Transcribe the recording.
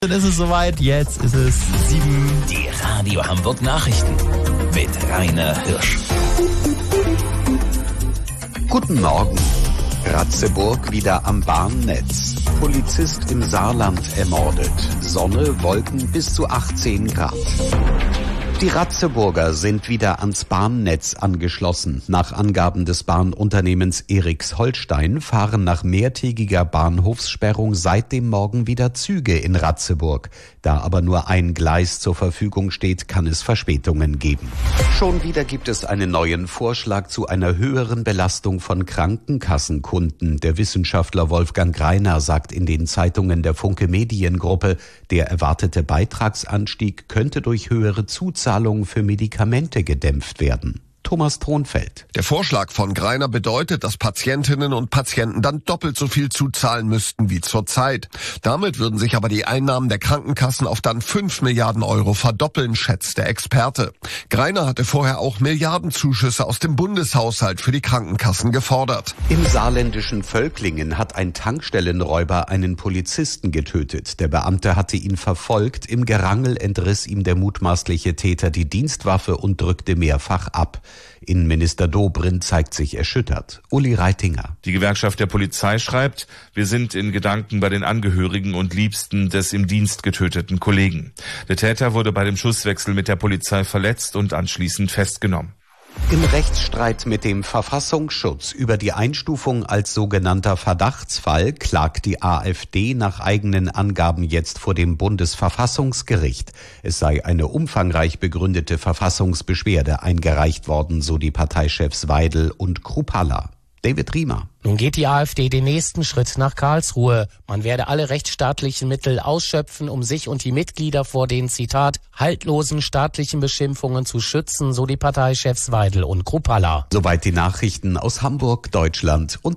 Dann ist es soweit, jetzt ist es 7. Die Radio Hamburg Nachrichten mit Rainer Hirsch. Guten Morgen. Ratzeburg wieder am Bahnnetz. Polizist im Saarland ermordet. Sonne, Wolken bis zu 18 Grad. Die Ratzeburger sind wieder ans Bahnnetz angeschlossen. Nach Angaben des Bahnunternehmens Eriks Holstein fahren nach mehrtägiger Bahnhofssperrung seit dem Morgen wieder Züge in Ratzeburg. Da aber nur ein Gleis zur Verfügung steht, kann es Verspätungen geben. Schon wieder gibt es einen neuen Vorschlag zu einer höheren Belastung von Krankenkassenkunden. Der Wissenschaftler Wolfgang Greiner sagt in den Zeitungen der Funke Mediengruppe, der erwartete Beitragsanstieg könnte durch höhere Zuzahlungen für Medikamente gedämpft werden. Thomas Thronfeld. Der Vorschlag von Greiner bedeutet, dass Patientinnen und Patienten dann doppelt so viel zuzahlen müssten wie zurzeit. Damit würden sich aber die Einnahmen der Krankenkassen auf dann 5 Milliarden Euro verdoppeln, schätzt der Experte. Greiner hatte vorher auch Milliardenzuschüsse aus dem Bundeshaushalt für die Krankenkassen gefordert. Im saarländischen Völklingen hat ein Tankstellenräuber einen Polizisten getötet. Der Beamte hatte ihn verfolgt. Im Gerangel entriss ihm der mutmaßliche Täter die Dienstwaffe und drückte mehrfach ab. Innenminister Dobrindt zeigt sich erschüttert. Uli Reitinger. Die Gewerkschaft der Polizei schreibt, wir sind in Gedanken bei den Angehörigen und Liebsten des im Dienst getöteten Kollegen. Der Täter wurde bei dem Schusswechsel mit der Polizei verletzt und anschließend festgenommen. Im Rechtsstreit mit dem Verfassungsschutz über die Einstufung als sogenannter Verdachtsfall klagt die AfD nach eigenen Angaben jetzt vor dem Bundesverfassungsgericht. Es sei eine umfangreich begründete Verfassungsbeschwerde eingereicht worden, so die Parteichefs Weidel und Kruppalla. David Riemer. Nun geht die AfD den nächsten Schritt nach Karlsruhe. Man werde alle rechtsstaatlichen Mittel ausschöpfen, um sich und die Mitglieder vor den, Zitat, haltlosen staatlichen Beschimpfungen zu schützen, so die Parteichefs Weidel und Kruppalla. Soweit die Nachrichten aus Hamburg, Deutschland und